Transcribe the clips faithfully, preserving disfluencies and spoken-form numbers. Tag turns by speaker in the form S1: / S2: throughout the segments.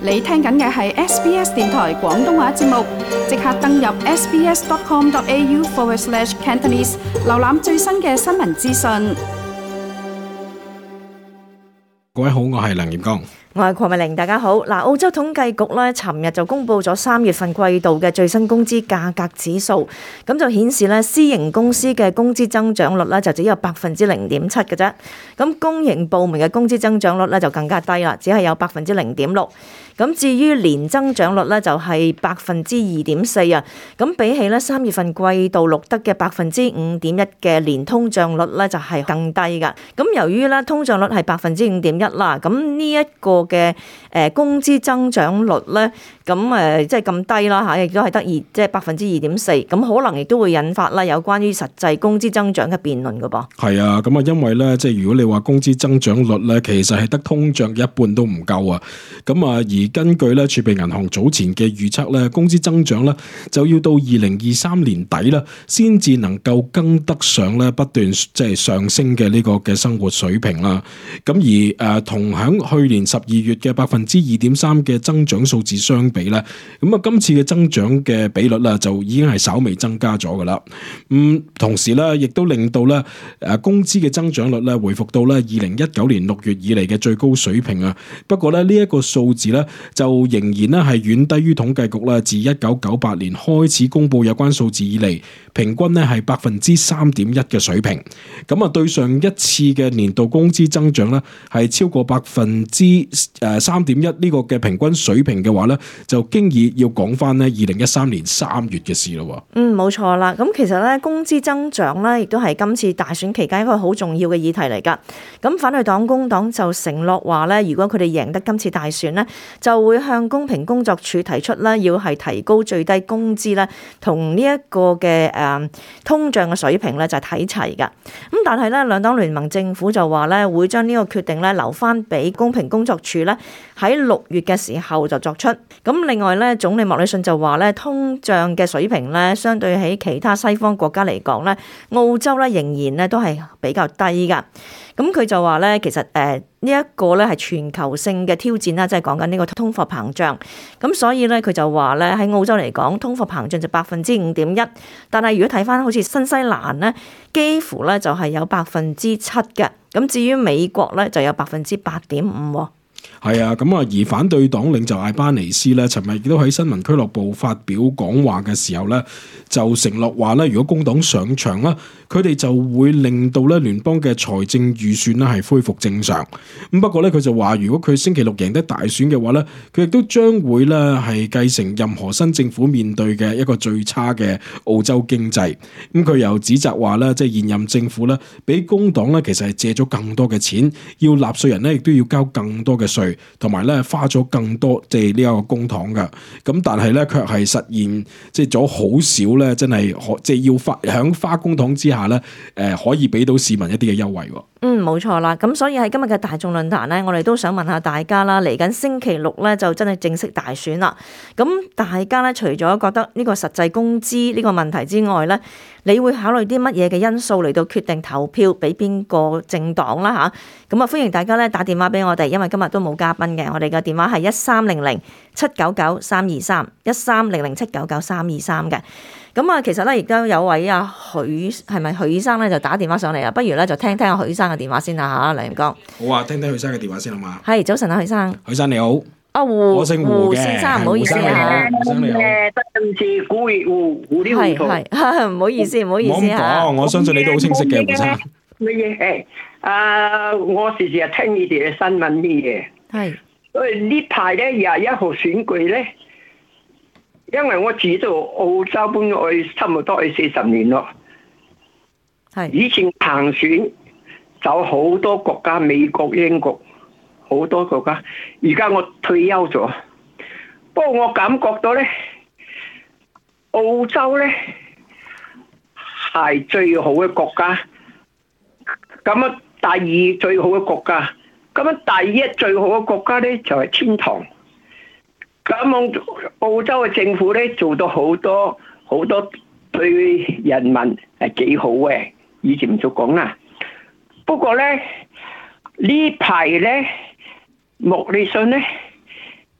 S1: 你聽緊嘅係 S B S 電台廣東話節目，即刻登入 sbs.com.au forward slash Cantonese， 瀏覽最新嘅新聞資訊。
S2: 各位好，我係梁炎剛。
S3: 我係鄺美玲，大家好。嗱，澳洲統計局咧，尋日就公布咗三月份季度嘅最新工資價格指數，咁就顯示咧，私營公司嘅工資增長率咧就只有百分之零點七嘅啫。咁公營部門嘅工資增長率咧就更加低啦，只係有百分之零點六。咁至於年增長率咧就係百分之二點四啊。咁比起咧三月份季度錄得嘅百分之五點一嘅年通脹率咧就係更低噶。咁由於咧通脹率係百分之五點一啦，咁呢一個嘅誒工資增長率咧，咁誒即係咁低啦嚇，亦都係得二即係百分之二點四，咁可能亦都會引發啦有關於實際工資增長嘅辯論噶噃。
S2: 係啊，咁啊，因為咧即係如果你話工資增長率咧，其實係得通脹嘅一半都唔夠啊。咁啊，而根據咧儲備銀行早前嘅預測咧，工資增長咧就要到二零二三年底啦，先至能夠跟得上咧不斷即係上升嘅呢個嘅生活水平啦。咁而誒同響去年十二月嘅百分之二點三嘅增長數字相比咧，咁啊今次嘅增長嘅比率啦就已經係稍微增加咗噶啦。咁同時咧，亦都令到咧誒工資嘅增長率咧回復到咧二零一九年六月以嚟嘅最高水平啊。不過咧呢一個數字咧就仍然咧係遠低於統計局咧自一九九八年開始公布有關數字以嚟平均咧係百分之三點一嘅水平。咁啊對上一次嘅年度工資增長咧係超過百分之誒三點一呢個嘅平均水平嘅話咧，就經已要講翻咧二零一三年三月嘅事咯。
S3: 嗯，冇錯啦。咁其實咧工資增長咧，亦都係今次大選期間一個好重要嘅議題嚟噶。咁反對黨工黨就承諾話咧，如果佢哋贏得今次大選咧，就會向公平工作處提出咧，要係提高最低工資咧，同呢一個嘅誒通脹嘅水平咧就係睇齊噶。咁但係咧兩黨聯盟政府就話咧，會將呢個決定咧留翻俾公平工作處咧喺六月嘅時候就作出。咁另外咧，總理莫里遜就話咧，通脹嘅水平咧，相對喺其他西方國家嚟講咧，澳洲咧仍然咧都係比較低噶。咁佢就話咧，其實誒呢一個咧係全球性嘅挑戰啦，即係講緊呢個通貨膨脹。咁所以咧，佢就話咧喺澳洲嚟講，通貨膨脹就百分之五點一，但係如果睇翻好似新西蘭咧，幾乎咧就係有百分之七嘅。咁至於美國咧，就有百分之八點五。
S2: 係啊，咁啊，而反對黨領袖艾巴尼斯咧，尋日亦都喺新聞俱樂部發表講話嘅時候咧，就承諾話咧，如果工黨上場啦，佢哋就會令到咧聯邦嘅財政預算咧係恢復正常。咁不過咧，佢就話如果佢星期六贏得大選嘅話咧，佢亦都將會咧係繼承任何新政府面對嘅一個最差嘅澳洲經濟。咁佢又指責話咧，即係現任政府咧，俾工黨咧其實係借咗更多嘅錢，要納稅人咧亦都要交更多嘅稅，同埋咧花咗更多即係呢一個公帑噶。咁但係咧卻係實現即係咗好少咧，真係可即係要花響花公帑之下咧，誒可以俾到市民一啲嘅優惠。
S3: 嗯，冇錯啦。咁所以喺今日嘅大眾論壇咧，我哋都想問下大家啦。嚟緊星期六咧就真係正式大選啦。咁大家咧除咗覺得呢個實際工資呢個問題之外咧，你會考慮啲乜嘢嘅因素嚟到決定投票俾邊個政黨啦吓？咁啊歡迎大家咧打電話俾我哋，因為今日都冇嘉賓嘅。我哋嘅電話係一三零零七九九三二三一三零零七九九三二三嘅。咁啊，其實咧亦都有位阿許係咪許醫生咧就打電話上嚟啊？不如咧就聽聽阿許醫生嘅電話先啦嚇，梁炎哥。
S2: 好啊，聽聽許生嘅電話先好嘛？
S3: 係，早晨啊，許生。
S2: 許生你好。
S3: 阿胡，
S2: 我姓胡嘅。
S3: 胡先生，唔好意思啊。
S2: 胡生你好。
S4: 對唔住，古月胡胡啲糊塗。
S3: 係係，唔好意思，唔好意思嚇。
S2: 唔好講，我相信你都好清晰嘅，胡生。
S4: 乜嘢？誒，啊，我時時係聽你哋嘅新聞啲嘢。
S3: 係。
S4: 所以呢排咧廿一號選舉咧。因為我住到澳洲搬咗去差唔多去四十年咯，
S3: 係
S4: 以前行選走好多國家，美國、英國好多國家，而家我退休咗，不過我感覺到咧，澳洲咧係最好嘅國家，咁啊第二最好嘅國家，咁啊第一最好嘅國家咧就係天堂。咁澳洲嘅政府咧做到好多好多對人民係幾好嘅，以前唔做講啦。不過咧呢排咧莫里遜咧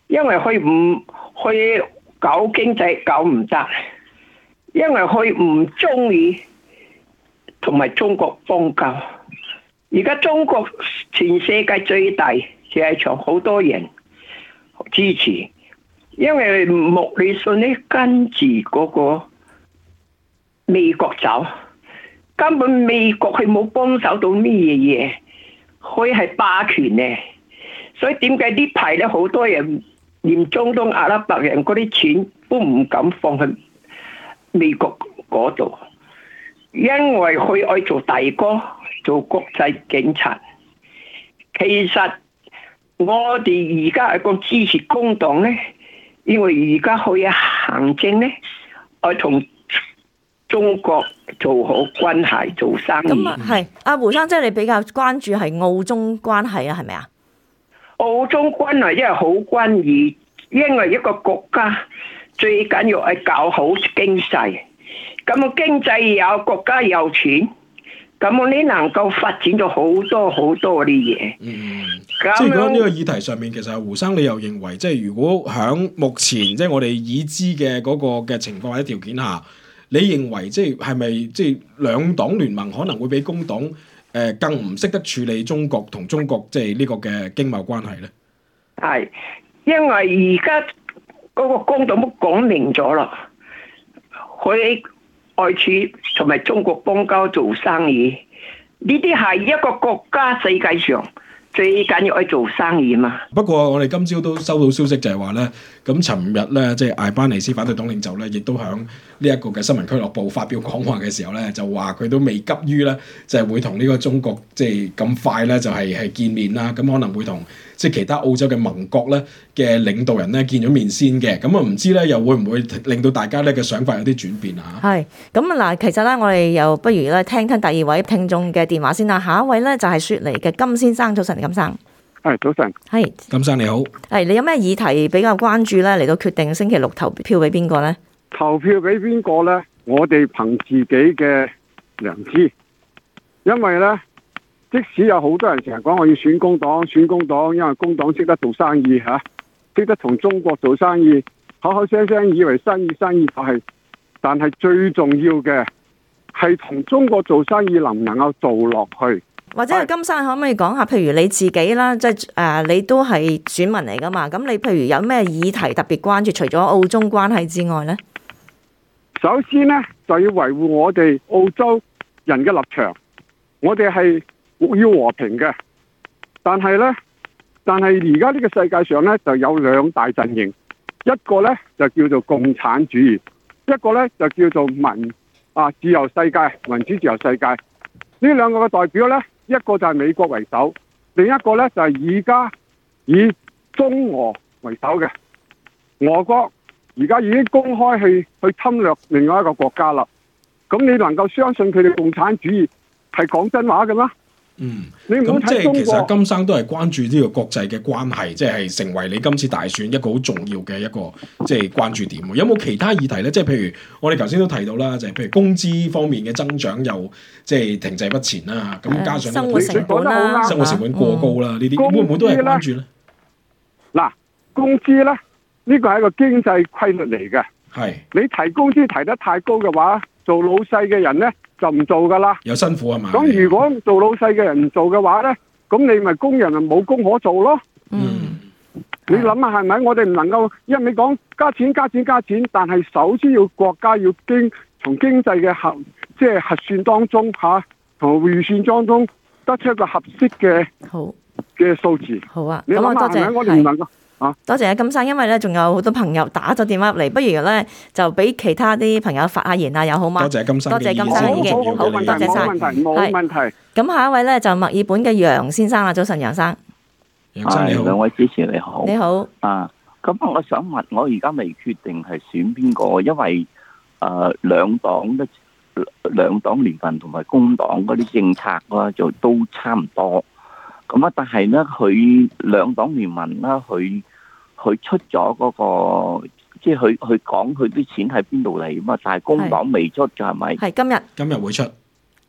S4: 因為佢唔去搞經濟搞唔得，因為佢唔中意同埋中國邦交。而家中國全世界最大就係場，好多人支持，因為莫里遜呢跟住嗰個美國走，根本美國佢冇幫手到咩嘢，佢係霸權呢。所以點解呢排咧好多人連中東阿拉伯人嗰啲錢都唔敢放喺美國嗰度，因為佢愛做大哥，做國際警察。其實我哋而家係講支持工黨咧，因為而家佢嘅行政咧愛同中國做好關係，做生意。
S3: 咁啊，係阿胡生，即係你比較關注係澳中關係啊，係咪啊？
S4: 澳中關係因為好關鍵，因為一個國家最緊要係搞好經濟。咁啊，經濟有，國家有錢，咁我你能夠發展到好多好多啲嘢。
S2: 嗯，即係講呢個議題上面，其實胡生你又認為，即係如果響目前即係我哋已知嘅嗰個嘅情況或者條件下，你認為即係係咪即係兩黨聯盟可能會比工黨誒更唔識得處理中國同中國即係呢個嘅經貿關係咧？
S4: 係，因為而家嗰個工黨都講明咗啦，佢愛處同埋中國邦交做生意，呢啲係一個國家世界上最緊要去做生意嘛。
S2: 不過我哋今朝都收到消息就係話咧，咁尋日咧即係艾班尼斯反對黨領袖咧，亦都響呢一個嘅新聞俱樂部發表講話嘅時候咧，就話佢都未急於咧，就係會同呢個中國即係咁快咧就係係見面啦。咁可能會同即係其他澳洲嘅盟國咧嘅領導人咧見咗面先嘅。咁啊唔知咧又會唔會令到大家咧嘅想法有啲轉變啊？
S3: 係咁啊嗱，其實咧我哋又不如咧聽聽第二位聽眾嘅電話先啦。下一位咧就係雪梨嘅金先生，早晨，金生。
S5: 係早晨。
S3: 係
S2: 金生你好。
S3: 係你有咩議題比較關注咧？嚟到決定星期六投票俾邊個咧？
S5: 投票俾邊個咧？我哋憑自己嘅良知，因為咧，即使有好多人成日講我要選工黨，選工黨，因為工黨識得做生意吓，識得同中國做生意，口口聲聲以為生意生意就係，但係最重要嘅係同中國做生意能唔能夠做落去？
S3: 或者係金生可唔可以講下？譬如你自己啦，即係誒，你都係選民嚟噶嘛？咁你譬如有咩議題特別關注？除咗澳中關係之外咧？
S5: 首先呢，就要維護我哋澳洲人嘅立場，我哋係要和平嘅。但係呢，但係而家呢個世界上呢，就有兩大陣營，一個呢，就叫做共產主義，一個呢，就叫做民啊自由世界、民主自由世界。呢兩個嘅代表呢，一個就係美國為首，另一個呢，就係而家以中俄為首嘅俄國。而家已經公開去去侵略另外一個國家啦，咁你能夠相信佢哋共產主義係講真話嘅咩？
S2: 嗯，
S5: 你唔好睇中國。
S2: 其實金生都係關注呢個國際嘅關係，即係成為你今次大選一個好重要嘅一個即係關注點。有冇其他議題咧？即係譬如我哋頭先都提到啦，就係譬如工資方面嘅增長又即係停滯不前啦。咁加上
S3: 生活成本啦，
S2: 生活成本過高啦，呢啲會唔會都係關注咧？
S5: 嗱，工資咧。呢個係一個經濟規律嚟嘅，係你提工資提得太高嘅話，做老細嘅人咧就唔做噶啦，
S2: 有辛苦係嘛？
S5: 咁如果做老細嘅人唔做嘅話咧，咁你咪工人咪冇工可做咯。
S3: 嗯，
S5: 你諗下係咪？我哋唔能夠一味講加錢加錢加錢，但係首先要國家要經從經濟嘅核即係核算當中嚇，同預算當中得出一個合適嘅
S3: 好
S5: 嘅數字。
S3: 好啊，
S5: 你諗下係咪？我哋唔能夠。啊、
S3: 多謝金生，因為咧仲有好多朋友打咗電話入嚟，不如咧就俾其他啲朋友發下言啊，又好嗎？
S2: 多謝金生，
S3: 多謝金生嘅意見，好，多謝晒。
S5: 冇問題，冇問題。
S3: 咁下一位咧就墨爾本嘅楊先生啦，早晨，楊生。
S2: 楊生你好，
S6: 兩位主持你好。
S3: 你好。
S6: 啊，咁我想問，我而家未決定係選邊個，因為誒兩黨咧，兩黨聯盟同埋工黨嗰啲政策啦，就都差唔多。咁啊，但係咧，佢兩黨聯盟啦，佢佢出咗嗰個，即係佢佢講佢啲錢喺邊度嚟嘛？但係工黨未出嘅係咪？
S3: 係今日，
S2: 今日會出。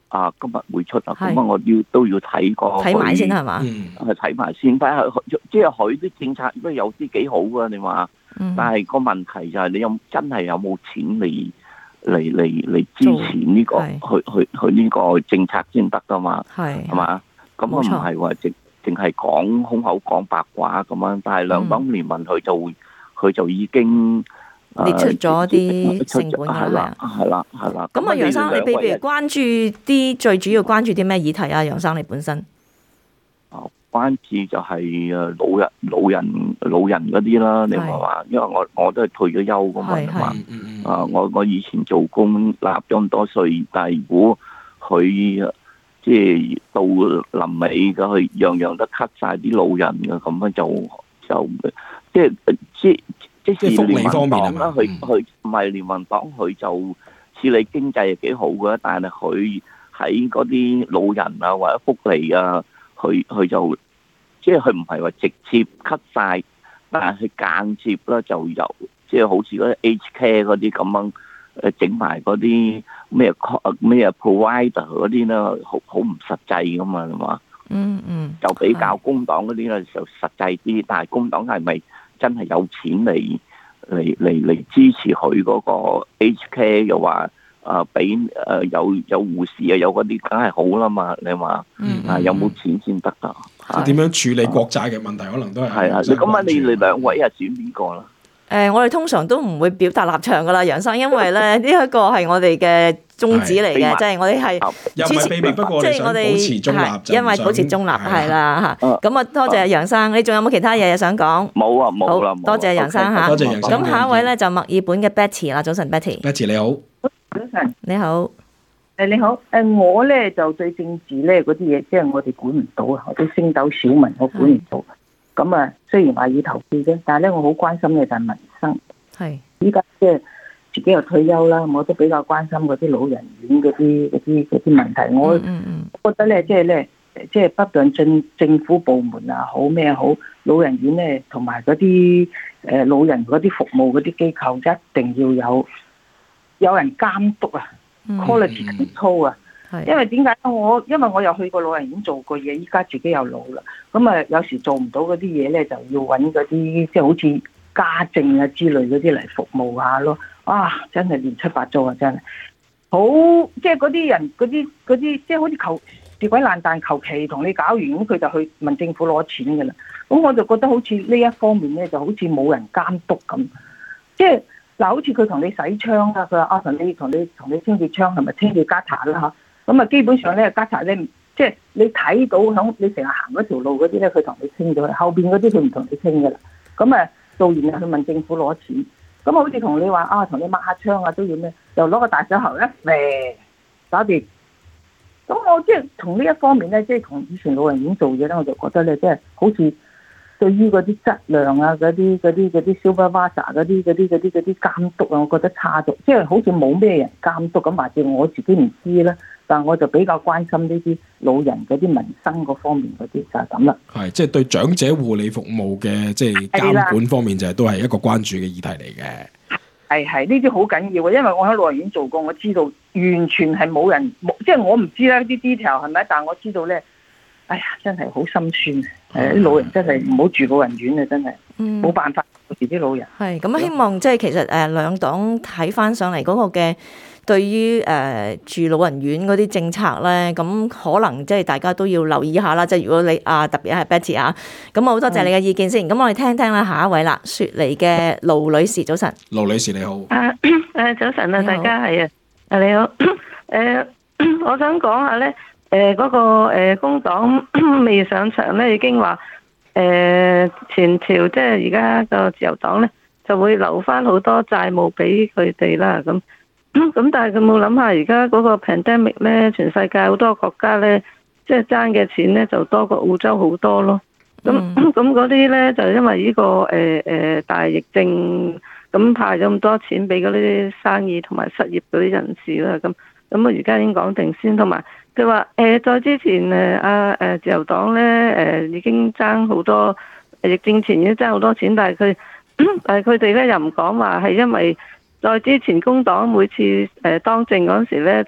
S6: 啊今日會出啊，
S3: 係
S6: 咁啊我要都要睇過
S3: 睇埋先係嘛？
S2: 嗯，
S6: 去睇埋先，睇下佢即係佢啲政策都有啲幾好啊，你話？
S3: 嗯
S6: 但係個問題就係你有真係有冇錢嚟嚟嚟嚟支持呢、個去去去呢個政策先得噶嘛？
S3: 係
S6: 係嘛？咁啊唔係話淨淨係講空口講白話咁樣，但係兩黨聯盟佢就佢就已經
S3: 列出咗啲成本㗎
S6: 係啦，係啦，係啦。
S3: 咁啊，楊生，你譬如關注啲最主要關注啲咩議題啊？楊生你本身
S6: 關注就係誒老人、老人、老人嗰啲啦。你話話，因為我我都係退咗休㗎嘛，係嘛？啊，我我以前做工納咗咁多稅，但係如果佢即係到臨尾嘅，佢樣樣都 cut 晒啲老人嘅，咁樣就就即係即即係
S2: 福利方面
S6: 啦。佢佢唔係聯盟黨，佢就處理經濟係幾好嘅，但係佢喺嗰啲老人啊或者福利啊。佢佢就即係佢唔係話直接 cut 晒，但係佢間接啦就由即係好似嗰啲 H K 嗰啲咁樣誒整埋嗰啲咩咩 provider 嗰啲咧，好好唔實際噶嘛，係嘛？
S3: 嗯嗯，
S6: 就比較工黨嗰啲咧就實際啲，但係工黨係咪真係有錢嚟嚟嚟嚟支持佢嗰個 H K 又話？啊！俾誒有有護士啊，有嗰啲梗係好啦嘛，你話啊有冇錢先得啊？
S2: 點樣處理國債嘅問題，可能都係
S6: 係啊！你咁啊，你哋兩位啊選邊個啦？
S3: 誒，我哋通常都唔會表達立場噶啦，楊生，因為咧呢一個係我哋嘅宗旨嚟嘅，即係我哋係
S2: 又唔係秘密，不過即係我哋保持中立，
S3: 因為保持中立係啦嚇。咁啊，多謝楊生，你仲有冇其他嘢想講？
S6: 冇啊，冇啦，
S3: 多謝楊生嚇。
S2: 多謝楊生。
S3: 咁下一位咧就墨爾本嘅 Betty 啦，早晨 Betty。
S2: Betty 你好。
S7: 早晨，
S3: 你好。
S7: 誒你好，誒我咧就對政治咧嗰啲嘢，即係我哋管唔到啊，我啲星斗小民我管唔到。咁啊，雖然話要投票啫，但係咧我好關心嘅就係民生。
S3: 係。依
S7: 家即係自己又退休啦，我都比較關心嗰啲老人院嗰啲嗰啲嗰啲問題。我覺得咧，即係咧，即係不論政政府部門啊好咩好，老人院咧同埋嗰啲誒老人嗰啲服務嗰啲機構一定要有。有人監督啊 ，quality control 啊，因為點解我因為我又去過老人院做過嘢，依家自己又老啦，咁啊有時做唔到嗰啲嘢咧，就要揾嗰啲即係好似家政啊之類嗰啲嚟服務下咯。啊，真係亂七八糟啊，真係好，即係嗰啲人嗰啲嗰啲即係好似求跌鬼爛彈，求其同你搞完，咁佢就去問政府攞錢噶啦。咁我就覺得好似呢一方面咧，就好似冇人監督咁，即係。嗱，好似佢同你洗窗啊，佢話啊，同你同你同你清潔窗係咪清潔家塔啦嚇？咁啊，基本上咧家塔咧，即係你睇到響你成日行嗰條路嗰啲咧，佢同你清咗啦。後邊嗰啲佢唔同你清噶啦。咁啊，做完又去問政府攞錢。咁好似同你話啊，同你抹下窗啊都要咩？又攞個大手喉一嚟搞掂。咁我即係從呢一方面咧，即係同以前老人院做嘢咧，我就覺得咧，即係好似。對於嗰啲質量啊，嗰啲嗰啲嗰啲 supervisor 嗰啲嗰啲嗰啲嗰啲監督啊，我覺得差咗，即係好似冇咩人監督咁，或者我自己唔知啦。但係我就比較關心呢啲老人嗰啲民生嗰方面嗰啲就係咁啦。
S2: 係即係對長者護理服務嘅即係監管方面，就係都係一個關注嘅議題嚟嘅。
S7: 係係呢啲好緊要啊，因為我喺老人院做過，我知道完全係冇人冇，即係我唔知啦啲 detail 係咪，但係我知道咧。哎呀，真係好心酸啊！誒，啲老人真係唔好住老人院啊，真係冇辦法住啲老人。
S3: 係咁，希望即係其實誒兩黨睇翻上嚟嗰個嘅對於誒住老人院嗰啲政策咧，咁可能即係大家都要留意下啦。即係如果你啊特別係 Betty 啊，咁我好多謝你嘅意見先。咁我哋聽聽啦，下一位啦，雪梨嘅盧女士，早晨。
S2: 盧女士你好。
S8: 啊誒，早晨啊，大家係啊，啊你好。誒，我想講下咧。誒、呃、嗰、那個誒、呃、工黨未上場咧，已經話誒、呃、前朝即係而家個自由黨咧，就會留翻好多債務俾佢哋啦。咁咁但係佢冇諗下，而家嗰個 pandemic 咧，全世界好多國家咧，即係爭嘅錢咧，就多過澳洲好多咯。咁咁嗰啲咧，就因為呢、這個誒誒、呃、大疫症，咁派咗咁多錢俾嗰啲生意同埋失業嗰啲人士啦。咁咁我而家已經講定先，同埋。佢話誒，在之前誒阿誒自由黨咧誒已經爭好多，疫症前已經爭好多錢，但係佢但係佢哋咧又唔講話係因為在之前工黨每次誒當政嗰陣時咧都即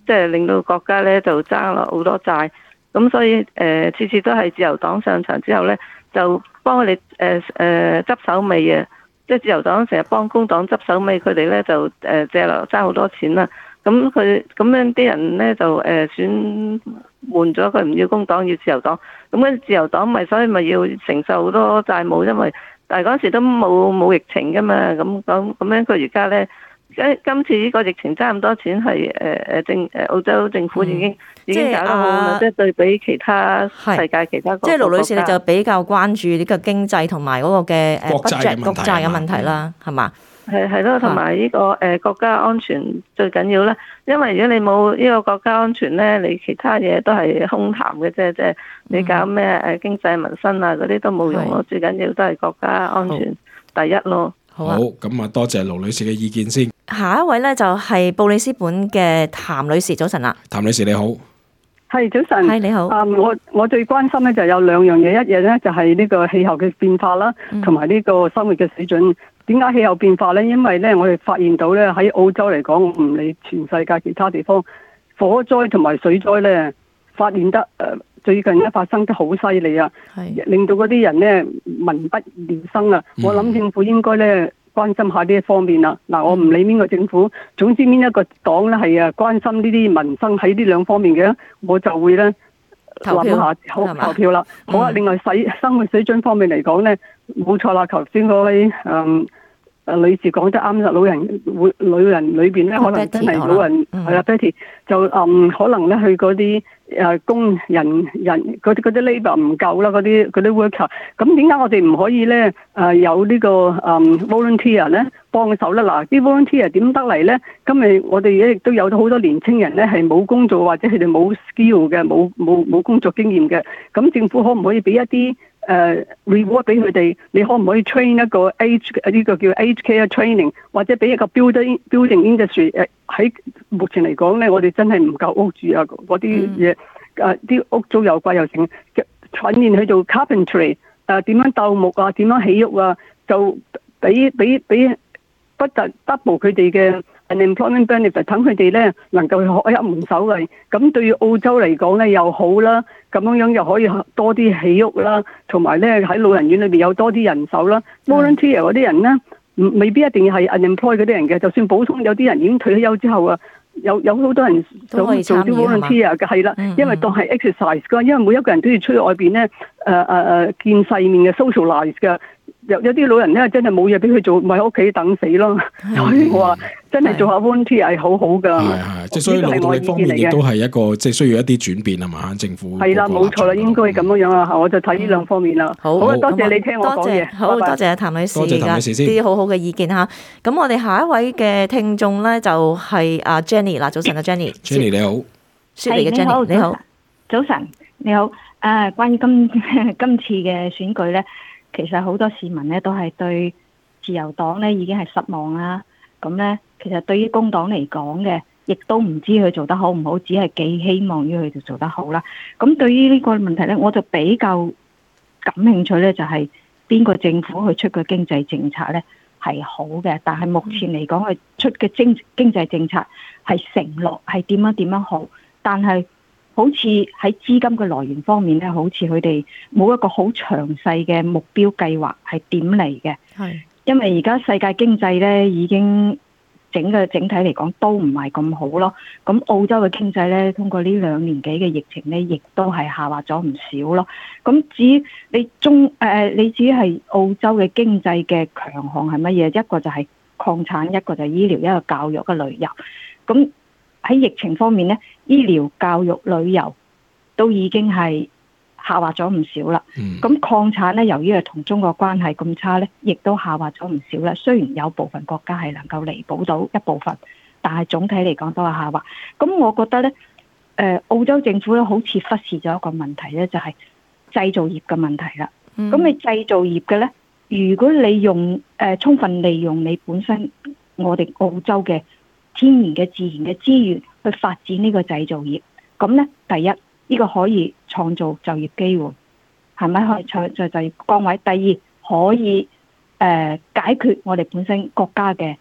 S8: 即係令到國家咧就爭落好多債。咁所以誒次次都係自由黨上場之後咧，就幫佢哋誒誒執手尾啊！即係自由黨成日幫工黨執手尾，佢哋咧就誒借落爭好多錢啦。咁佢咁樣啲人咧就誒選換咗佢，唔要工黨要自由黨。咁跟住自由黨咪所以咪要承受好多債務，因為但係嗰陣時都冇冇疫情噶嘛。咁咁咁樣佢而家咧。今次呢個疫情爭咁多錢係誒誒政誒澳洲政府已經、嗯、已經搞得好啦，即係、啊、對比其他世界其他國家。即係盧女士你就比較關注呢個經濟同埋嗰個嘅誒國債國債嘅問題啦，係嘛？係係咯，同埋呢個誒國家安全最緊要啦。因為如果你冇呢個國家安全咧，你其他嘢都係空談嘅啫，即係你搞咩誒經濟民生啊嗰啲都冇用咯。最緊要都係國家安全第一咯。
S2: 好，咁啊多謝盧女士嘅意見先。
S3: 下一位咧就係布里斯本嘅譚女士，早晨啦。
S2: 譚女士你好，
S9: 係早晨，
S3: 係你好。
S9: 啊，我我最關心咧就有兩樣嘢，一嘢咧就係呢個氣候嘅變化啦，同埋呢個生活嘅水準。點解氣候變化咧？因為咧我哋發現到咧喺澳洲嚟講，唔理全世界其他地方，火災同埋水災咧發現得誒最近咧發生得好犀利啊，令到嗰啲人咧民不聊生啊。嗯、我諗政府應該咧。關心下呢一方面啦，嗱我唔理邊個政府，總之邊一個黨咧係啊關心呢啲民生喺呢兩方面嘅，我就會咧諗下投投票啦。好啊，另外洗生活水準方面嚟講咧，冇錯啦，頭先嗰位嗯誒女士講得啱啦，老人會老人裏邊咧可能真係老人係啦 Betty 就嗯可能咧去嗰啲誒工人人嗰啲嗰啲 labour 唔夠啦，嗰啲嗰啲 worker， 咁點解我哋唔可以咧誒有呢個嗯 volunteer 咧幫手咧？嗱啲 volunteer 點得嚟咧？今日我哋亦都有好多年青人咧係冇工作或者佢哋冇 skill 嘅，冇冇冇工作經驗嘅，咁政府可唔可以俾一啲誒、uh, reward 俾佢哋？你可唔可以 train 一個 age 呢個叫 age care training， 或者俾一個 building building industry？ 誒喺目前嚟講咧，我哋真係唔夠屋住啊！嗰啲嘢誒啲屋租又貴又剩，訓練去做 carpentry 誒、呃、點樣鬥木啊，點樣起屋啊，就俾俾俾不特 double 佢哋嘅 unemployment benefit， 等佢哋咧能夠學一門手藝。咁對於澳洲嚟講咧又好啦。咁樣樣又可以多啲起屋啦，同埋咧喺老人院裏邊有多啲人手啦。volunteer 嗰啲人咧，未必一定係 unemployed 嗰啲人嘅，就算普通有啲人已經退休之後啊，有有好多人做做啲 volunteer 嘅，係啦，因為當係 exercise 噶，因為每一個人都要出去外邊咧，誒誒誒見世面嘅 socialize 嘅。有有啲老人咧真係冇嘢俾佢做，咪喺屋企等死咯。所以我話真係做下 volunteer 係好好噶。係係，即係所以勞動力方面亦都係一個即係需要一啲轉變係嘛？政府係啦，冇錯啦，應該係咁樣樣啊。我就睇呢兩方面啦。好，多謝你聽我講嘢。好，多謝譚女士嘅啲好好嘅意見嚇。咁我哋下一位嘅聽眾咧就係阿 Jenny 啦。早晨啊 Jenny。Jenny 你好。雪梨嘅 Jenny 你好。早晨你好。誒，關於今今次嘅選舉咧。其實好多市民咧都係對自由黨咧已經係失望啦。咁咧，其實對於工黨嚟講嘅，亦都唔知佢做得好唔好，只係寄希望於佢哋做得好啦。咁對於呢個問題咧，我就比較感興趣咧，就係邊個政府去出嘅經濟政策咧係好嘅，但係目前嚟講佢出嘅經經濟政策係承諾係點樣點樣好，但係好似喺資金嘅來源方面咧，好似佢哋冇一個好詳細嘅目標計劃係點嚟嘅。係，因為而家世界經濟咧已經整個整體嚟講都唔係咁好咯。咁澳洲嘅經濟咧，通過呢兩年幾嘅疫情咧，亦都係下滑咗唔少咯。咁至於你中誒、呃，你至於係澳洲嘅經濟嘅強項係乜嘢？一個就係礦產，一個就係醫療，一個教育，一個旅遊。咁喺疫情方面咧，醫療、教育、旅遊都已經係下滑咗唔少啦。咁、嗯、礦產咧，由於係同中國關係咁差咧，亦都下滑咗唔少啦。雖然有部分國家係能夠彌補到一部分，但係總體嚟講都係下滑。咁我覺得咧，誒、呃、澳洲政府咧好似忽視咗一個問題咧，就係、是、製造業嘅問題啦。咁、嗯、你製造業嘅咧，如果你用誒、呃、充分利用你本身我哋澳洲嘅天然嘅自然嘅資源去發展呢個製造業，咁咧第一呢、呢個可以創造就業機會，係咪可以創造就業崗位？第二可以誒、呃、解決我哋本身國家嘅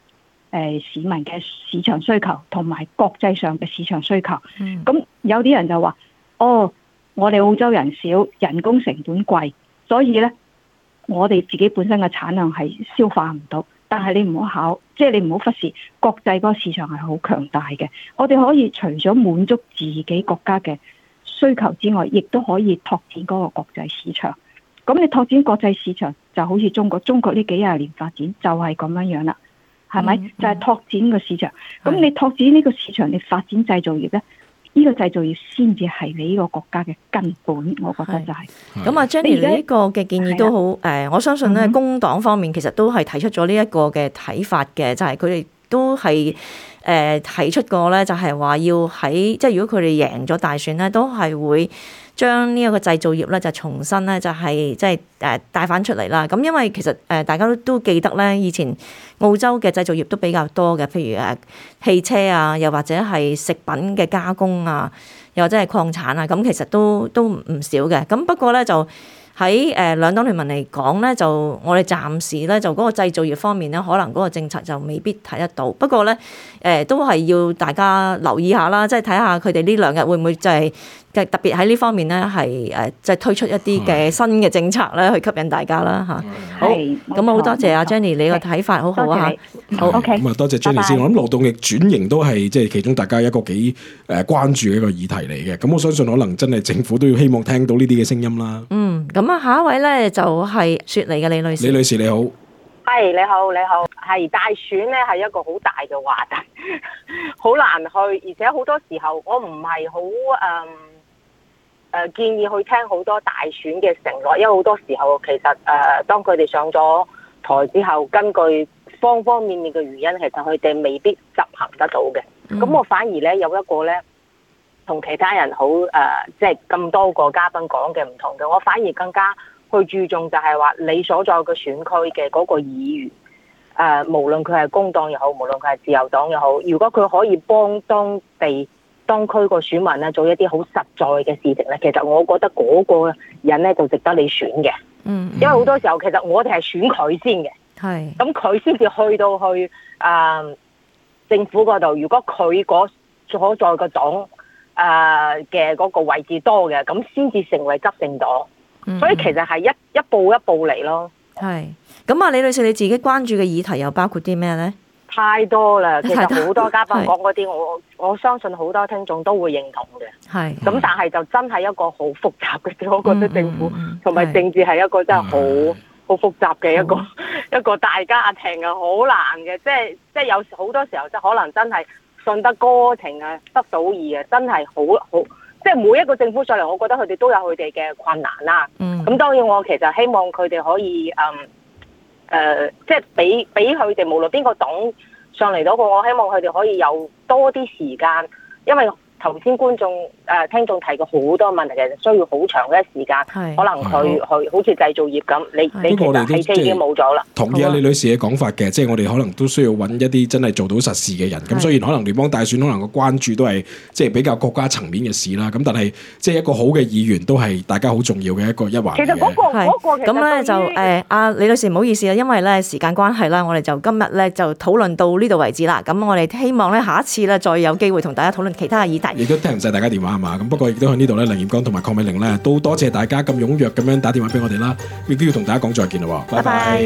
S10: 誒市民嘅市場需求同埋國際上嘅市場需求。咁、
S3: 嗯、
S10: 有啲人就話：哦，我哋澳洲人少，人工成本貴，所以咧我哋自己本身嘅產量係消化唔到。但係你唔好考，即係你唔好忽視國際嗰個市場係好強大嘅。我哋可以除咗滿足自己國家嘅需求之外，亦都可以拓展嗰個國際市場。咁你拓展國際市場就好似中國，中國呢幾廿年發展就係咁樣樣啦，係咪？嗯、就係拓展個市場。咁、嗯、你拓展呢個市場，你發展製造業咧，呢、這個製造業先至係你呢個國家嘅根本。我覺得就係、是。
S3: 咁啊，Jenny 呢個嘅建議都好誒、呃，我相信咧、嗯、工黨方面其實都係提出咗呢一個嘅睇法嘅，就係佢哋都係誒、呃、提出過咧，就係話要喺即係如果佢哋贏咗大選咧，都係會將呢一個製造業咧就重新咧就係即係誒帶翻出嚟啦。咁因為其實誒大家都都記得咧，以前澳洲嘅製造業都比較多嘅，譬如誒汽車啊，又或者係食品嘅加工啊，又或者係礦產啊，咁其實都都唔少嘅。咁不過咧就喺誒兩黨聯盟嚟講咧，就我哋暫時咧就嗰個製造業方面咧，可能嗰個政策就未必睇得到。不過咧誒都係要大家留意下啦，即係睇下佢哋呢兩日會唔會就係特別喺呢方面咧係誒即係推出一啲嘅新嘅政策咧，去吸引大家啦嚇。好，咁啊好多謝阿 Jenny 你個睇法好好啊嚇。好 OK。咁啊多謝 Jenny 先。我諗勞動力轉型都係即係其中大家一個幾誒關注嘅一個議題嚟嘅。咁我相信可能真係政府都要希望聽到呢啲嘅聲音啦。嗯，咁啊下一位咧就係雪梨嘅李女士。李女士你好。
S11: 係你好，你好，係大選咧係一個好大嘅話題，好難去，而且好多時候我唔係好誒誒建議去聽好多大選嘅承諾，因為好多時候其實誒、呃、當佢哋上咗台之後，根據方方面面嘅原因，其實佢哋未必執行得到嘅。咁、嗯、我反而咧有一個咧同其他人好誒，即係咁多個嘉賓講嘅唔同嘅，我反而更加去注重就係話你所在嘅選區嘅嗰個議員，誒、呃、無論佢係工黨又好，無論佢係自由黨又好，如果佢可以幫當地當區個選民咧做一啲好實在嘅事情咧，其實我覺得嗰個人咧就值得你選嘅。嗯，因為好多時候其實我哋係選佢先嘅，係咁佢先至去到去誒、呃、政府嗰度。如果佢嗰所在個黨誒嘅嗰個位置多嘅，咁先至成為執政黨。所以其實係一一步一步嚟咯。係咁啊，李女士你自己關注嘅議題又包括啲咩咧？太多啦，其實好多嘉賓講嗰啲，我我相信好多聽眾都會認同嘅。係咁，但係就真係一個好複雜嘅事。我覺得政府同埋政治係一個真係好好複雜嘅一個一個大家庭啊，好難嘅。即係即係有好多時候，即係可能真係順得哥情啊，得到意啊，真係好好。即係每一個政府上嚟，我覺得佢哋都有佢哋嘅困難啦。嗯，咁當然我其實希望佢哋可以嗯誒、呃，即係俾俾佢哋無論邊個黨上嚟到個，我希望佢哋可以有多啲時間，因為頭先觀眾誒、呃、聽眾提過好多問題，其實需要好長嘅時間，可能佢去好似製造業咁，你你其實汽車已經冇咗啦。同意啊李女士嘅講法嘅，即係我哋可能都需要揾一啲真係做到實事嘅人。咁雖然可能聯邦大選可能個關注都係即係比較國家層面嘅事啦，咁但係即係一個好嘅議員都係大家好重要嘅一個一環。其實嗰個嗰個咁咧就誒阿李女士唔好意思啊，因為咧時間關係啦，我哋就今日咧就討論到呢度為止啦。咁我哋希望咧下一次咧再有機會同大家討論其他嘅議題。亦都聽唔晒大家電話係嘛？咁不過亦都喺呢度咧，梁焱剛同埋鄺美玲咧都多謝大家咁踴躍咁樣打電話俾我哋啦，亦都要同大家講再見啦，拜拜。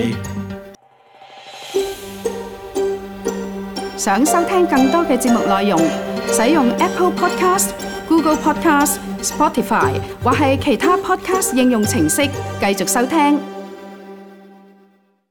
S1: 想收聽更多嘅節目內容，使用 Apple Podcast、Google Podcast、Spotify 或係其他 Podcast 應用程式繼續收聽。